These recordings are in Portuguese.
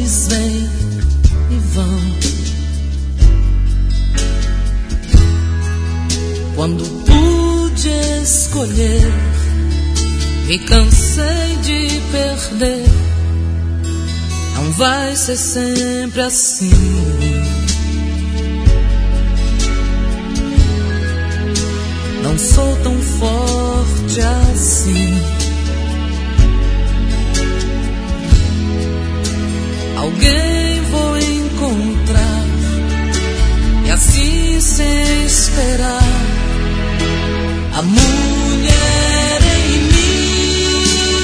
homens vêm e vão. Quando pude escolher, me cansei de perder. Não vai ser sempre assim. Não sou tão forte assim. Alguém vou encontrar, e assim sem esperar, a mulher em mim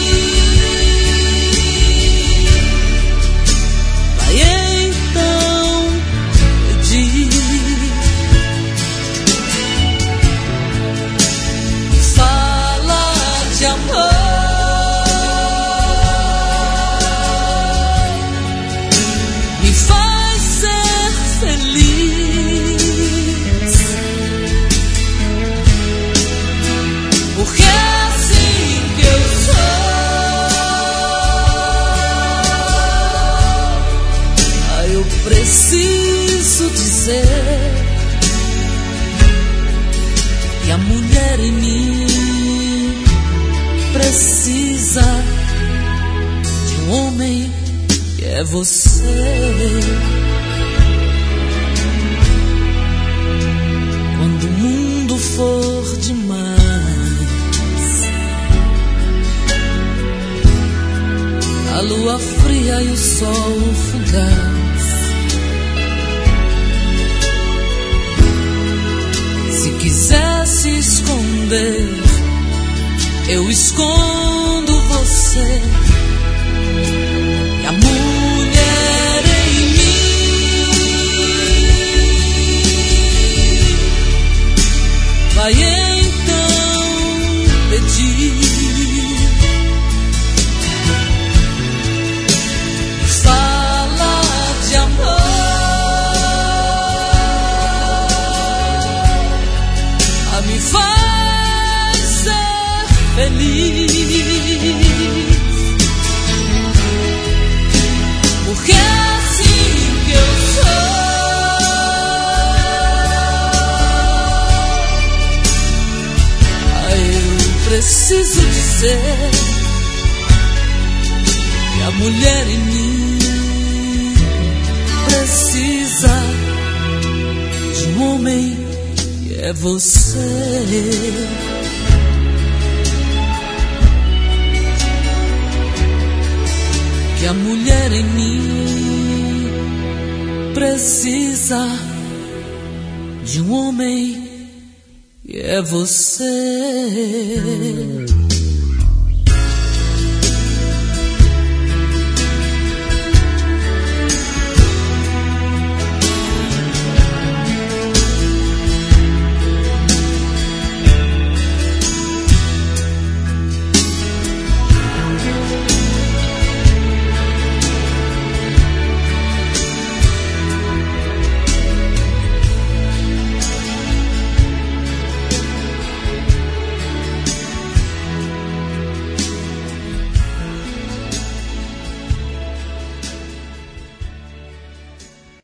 vai então pedir. Fala de amor, me faz ser feliz, porque é assim que eu sou. Eu preciso dizer que a mulher em mim precisa de um homem que é você. Quando o mundo for demais, a lua fria e o sol fugaz, se quiser se esconder, eu escondo você. E a mulher em mim vai então pedir. Fala de amor, me faz ser feliz, porque é assim que eu sou. Eu preciso dizer que a mulher em mim precisa de um homem que é você. Que a mulher em mim precisa de um homem que é você.